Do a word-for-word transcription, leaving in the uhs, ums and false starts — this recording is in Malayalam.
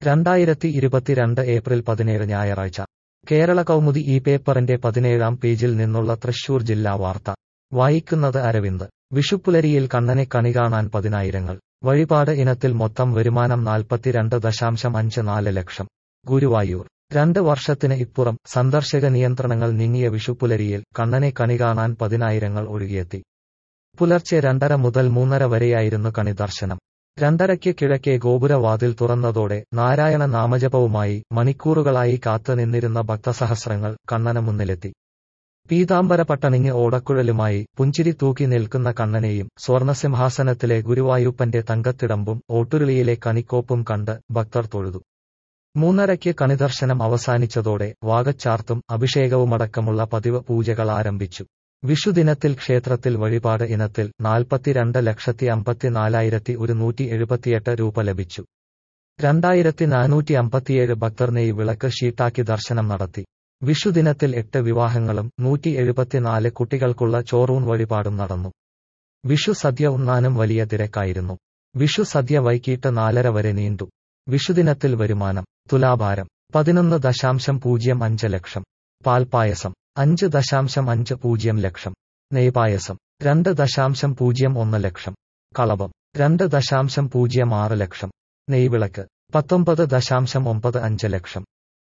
രണ്ടായിരത്തി ഇരുപത്തിരണ്ട് ഏപ്രിൽ പതിനേഴ് ഞായറാഴ്ച കേരള കൗമുദി ഈ പേപ്പറിന്റെ പതിനേഴാം പേജിൽ നിന്നുള്ള തൃശൂർ ജില്ലാ വാർത്ത വായിക്കുന്നത് അരവിന്ദ്. വിഷുപ്പുലരിയിൽ കണ്ണനെ കണി കാണാൻ പതിനായിരങ്ങൾ. വഴിപാട് ഇനത്തിൽ മൊത്തം വരുമാനം നാൽപ്പത്തിരണ്ട് ദശാംശം അഞ്ച് നാല് ലക്ഷം. ഗുരുവായൂർ. രണ്ട് വർഷത്തിന് ഇപ്പുറം സന്ദർശക നിയന്ത്രണങ്ങൾ നീങ്ങിയ വിഷുപ്പുലരിയിൽ കണ്ണനെ കണി കാണാൻ പതിനായിരങ്ങൾ ഒഴുകിയെത്തി. പുലർച്ചെ രണ്ടര മുതൽ മൂന്നര വരെയായിരുന്നു കണി ദർശനം. രണ്ടരയ്ക്ക് കിഴക്കേ ഗോപുരവാതിൽ തുറന്നതോടെ നാരായണ നാമജപവുമായി മണിക്കൂറുകളായി കാത്തുനിന്നിരുന്ന ഭക്തസഹസ്രങ്ങൾ കണ്ണന് മുന്നിലെത്തി. പീതാംബര പട്ടണിഞ്ഞ് ഓടക്കുഴലുമായി പുഞ്ചിരി തൂക്കി നിൽക്കുന്ന കണ്ണനെയും സ്വർണസിംഹാസനത്തിലെ ഗുരുവായൂപ്പന്റെ തങ്കത്തിടമ്പും ഓട്ടുരുളിയിലെ കണിക്കോപ്പും കണ്ട് ഭക്തർ തൊഴുതു. മൂന്നരയ്ക്ക് കണിദർശനം അവസാനിച്ചതോടെ വാകച്ചാർത്തും അഭിഷേകവുമടക്കമുള്ള പതിവ് പൂജകൾ ആരംഭിച്ചു. വിഷുദിനത്തിൽ ക്ഷേത്രത്തിൽ വഴിപാട് ഇനത്തിൽ നാൽപ്പത്തിരണ്ട് ലക്ഷത്തി അമ്പത്തിനാലായിരത്തി ഒരുന്നൂറ്റി എഴുപത്തിയെട്ട് രൂപ ലഭിച്ചു. രണ്ടായിരത്തി നാനൂറ്റി അമ്പത്തിയേഴ് ഭക്തർ നെയ് വിളക്ക് ഷീട്ടാക്കി ദർശനം നടത്തി. വിഷുദിനത്തിൽ എട്ട് വിവാഹങ്ങളും നൂറ്റി എഴുപത്തിനാല് കുട്ടികൾക്കുള്ള ചോറൂൺ വഴിപാടും നടന്നു. വിഷു സദ്യ ഉണ്ണാനും വലിയ തിരക്കായിരുന്നു. വിഷു സദ്യ വൈകിട്ട് നാലര വരെ നീണ്ടു. വിഷുദിനത്തിൽ വരുമാനം തുലാഭാരം പതിനൊന്ന് ദശാംശം പൂജ്യം അഞ്ച് ലക്ഷം. പാൽപ്പായസം അഞ്ച് ദശാംശം അഞ്ച് പൂജ്യം ലക്ഷം. നെയ്പായസം രണ്ട് ദശാംശം പൂജ്യം ഒന്ന് ലക്ഷം. കളഭം രണ്ട് ദശാംശം പൂജ്യം ആറ് ലക്ഷം. നെയ്വിളക്ക് പത്തൊമ്പത് ദശാംശം ഒമ്പത് അഞ്ച് ലക്ഷം.